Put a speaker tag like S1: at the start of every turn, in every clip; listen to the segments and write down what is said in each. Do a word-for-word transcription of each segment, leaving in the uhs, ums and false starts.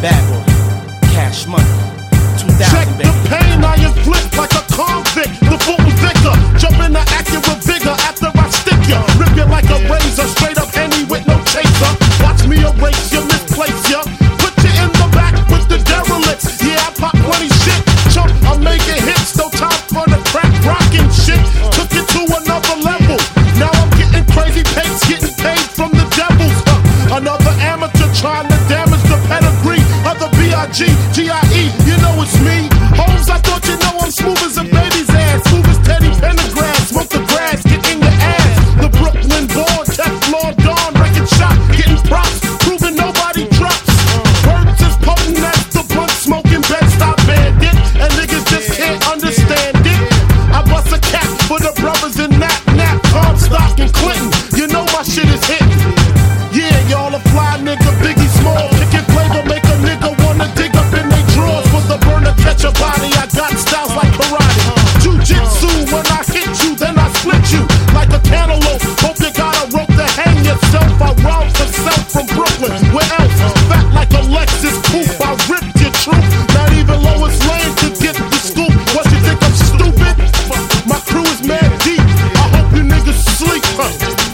S1: Bad boy, cash money, two thousand,
S2: baby. Check the pain, I am flipped like a convict. The Fulton Victor, jump in the Acura vigor after I stick ya. Rip you like a razor, straight up Henny with no chaser. Watch me erase you, misplace ya. Put you in the back with the derelicts. Yeah, I pop twenty shit. Chump, I'm making hits, no time for the crack rockin' shit. Took it to another level. Now I'm getting crazy pace, getting paid from the devils. Uh, another amateur trying to damage the pedigree of the B I G, G I E, you know it's me. Holmes, I thought you know I'm smooth as a baby's ass. Smooth as Teddy Pendergrass, smoke the grass, get in your ass. The Brooklyn born, Teflon Dawn, record shop, getting props, proving nobody drops. Words as potent as the blunt smoking Bed-Stuy Bandit, and niggas just can't understand it. I bust a cap for the brothers in Nap, Nap, Comstock, and Clinton. You know my shit is hitting. Yeah, y'all a fly nigga, Biggie Small. Kickin' flavor, make a nigga wanna dig up in they drawers. With the burner, catch a body, I got styles like karate. Jiu-jitsu, when I hit you, then I split you like a cantaloupe. Hope you got a rope to hang yourself. I rob for self from Brooklyn. Where else? Fat like a Lexus coupe. I ripped your troop. Not even Lois Lane could get the scoop. What you think I'm stupid? My crew is mad deep. I hope you niggas sleep. Huh?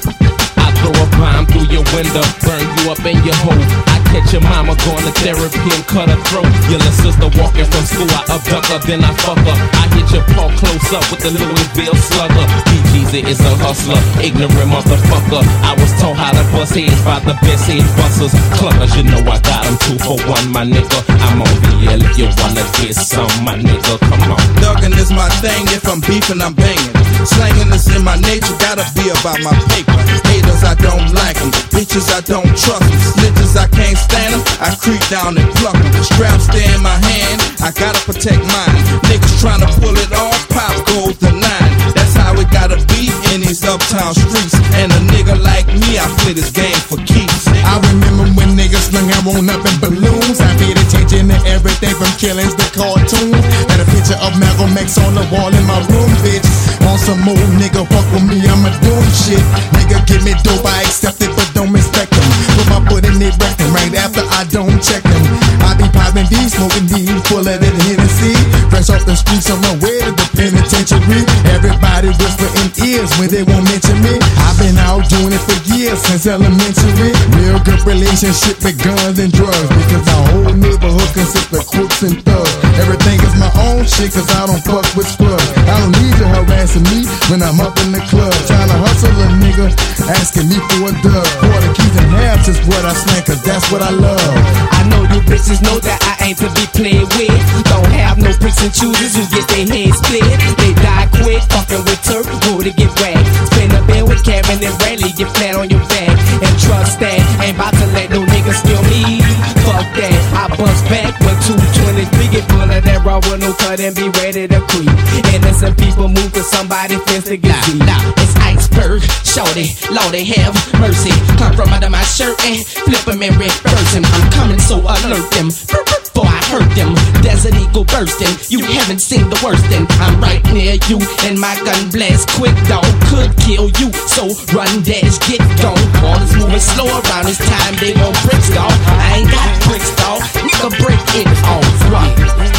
S3: Throw a bomb through your window, burn you up in your hole. I catch your mama going to therapy and cut her throat. Your little sister walking from school, I abduct her, then I fuck her. I hit your paw close up with the Louisville slugger. B G's is a hustler, ignorant motherfucker. I was taught how to bust heads by the best head busters. Clubbers, you know I got them two for one, my nigga. I'm on V L if you wanna get some, my nigga, come on.
S4: Thuggin' is my thing, if I'm beefing, I'm banging. Slanging is in my nature, gotta be about my paper. Haters, I don't like them. Bitches, I don't trust them. Snitches, I can't stand them. I creep down and pluck them. Straps stay in my hand, I gotta protect mine. Niggas tryna pull it off, pop goes the nine. That's how it gotta be in these uptown streets. And a nigga like me, I play this game for keeps.
S5: I remember when niggas slung out on up in balloons. I paid attention to everything from killings to cartoons. Had a picture of Malcolm X on the wall in my room, bitch. On some old nigga, fuck with me, I'ma do shit. Nigga, give me dope, I accept it, but don't respect them. Put my foot in it, wreck them right after I don't check them. I be popping D, smoking D, full of that Hennessy. Fresh off the streets on my way to the penitentiary. Everybody whisper in ears when they won't mention me. I've been out doing it for years, since elementary. Real good relationship with guns and drugs, because our whole neighborhood consists of crooks and thugs. Everything is my own shit, cause I don't fuck with scrubs. I don't need you harassing me when I'm up in the club. Trying to hustle a nigga, asking me for a dub. Quarter keys and halves is what I slang, cause that's what I love.
S3: I know you bitches know that I ain't to be played with. Don't have no bricks and choosers who get their heads split. They die quick, fucking with turf, who to get whacked. Spin a bill with Kevin and Rayleigh, get flat on your back. And trust that, ain't about to let no nigga steal me. Fuck that, I bust back when two twenty-three get full of that raw with no cut and be ready to creep. Innocent people move to somebody feels to get deep. Nah, it's iceberg, shorty, lordy, have mercy. Come from under my shirt and flip him and reverse him. I'm coming, so alert them before I hurt them. Desert Eagle bursting, you haven't seen the worst then. I'm right near you and my gun blast quick, dog. Could kill you, so run, dash, get gone. All is moving slow around this time, they want bricks, dog. I ain't got bricks, dog. Nigga, break it off, right?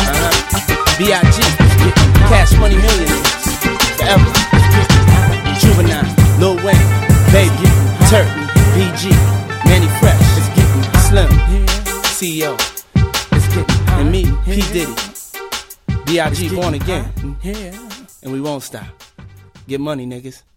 S1: Uh-huh. B I G, Cash Money Millionaires, forever. Juvenile, Lil Wayne, Baby, Turk, B G, Manny Fresh, it's getting Slim, C E O, it's getting, and me, P Diddy, B I G born again, and we won't stop. Get money, niggas.